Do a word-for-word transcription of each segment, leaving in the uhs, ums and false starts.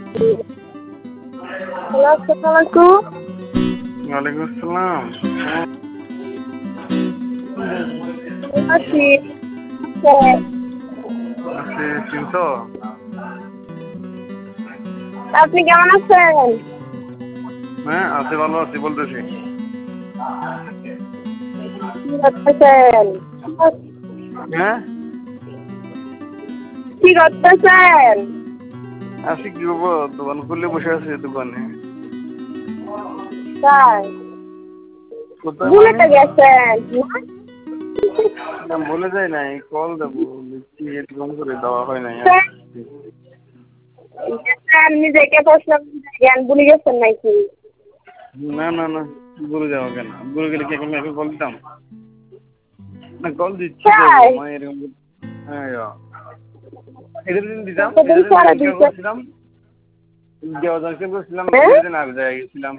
Hello, আসসালামু আলাইকুম। ওয়ালাইকুম আসসালাম। আছি। আছি, চিনছো? আপনি কেমন আছেন? হ্যাঁ, আছি, ভালো আছি বলতেছি। কি করতেছেন? হ্যাঁ, কি করতেছেন? আছি কি করবো, দোকান খুললে বসে আছি দোকানে। তাই কোথায় ভুলে মানে? তো গেছেন। না, বলে যায় নাই, কল দেবো দেখছি এরকম করে দেওয়া হয় নাই। গেছেন, নিজেকে প্রশ্ন জ্ঞান ভুলে গেছেন নাকি? না না না, বলে যাওয়া কেন? বলে গেলে কি এখন এখন কল দিতাম? না, কল দিচ্ছি তো তাই মানে এরকম। হ্যাঁ, এদের দিন দিতাম, কতদিন এদের দিন পরে ইনকাম দিয়েছেন? করছিলাম, দেওয়া ইনকাম করছিলাম, হ্যাঁ? এদের দিন আর জায়গায় গেছিলাম।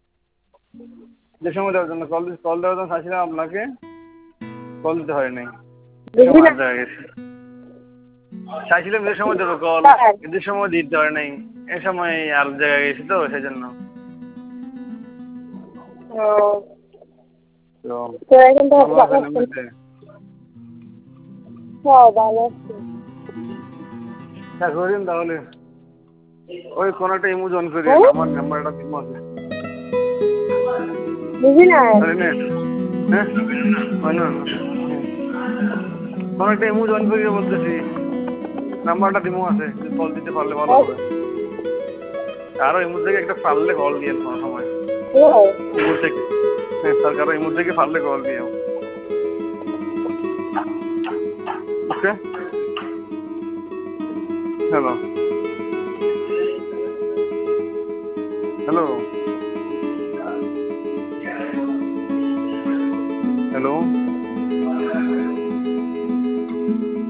যে সময় দেওয়ার জন্য কল কল দেওয়ার জন্য চাইছিলাম আপনাকে, কল দিতে হয় নাই। এ বুঝি সময় না। আর জায়গায় গেছি। চাইছিলাম যে সময় দেবো কল, তাই এদের সময় দিতে হয় নাই। এ সময় আর জায়গায় গেছি তো সেই জন্য। ও, তো তো এখন তো ভালো ভালো আছেন আছেন? এমনিতে? হ্যাঁ, ভালো আছি। হ্যাঁ, করিন তাহলে। ওই কোন একটা ইমো জয়েন করিয়েন, হ্যাঁ? আমার নাম্বারটা দিব আছে। বুঝি নাই। নেট হ্যাঁ, হয় না, কোন একটা ইমো জয়েন করিয়ে বলতেছি, নাম্বারটা দিমো আছে, কল দিতে পারলে ভালো হবে। আরো ইমো থেকে একটা পারলে কল দিয়েন কোনো সময়। ইমো থেকে, হ্যাঁ স্যার, কারো ইমো থেকে পারলে কল দিও। Okay, hello hello hello.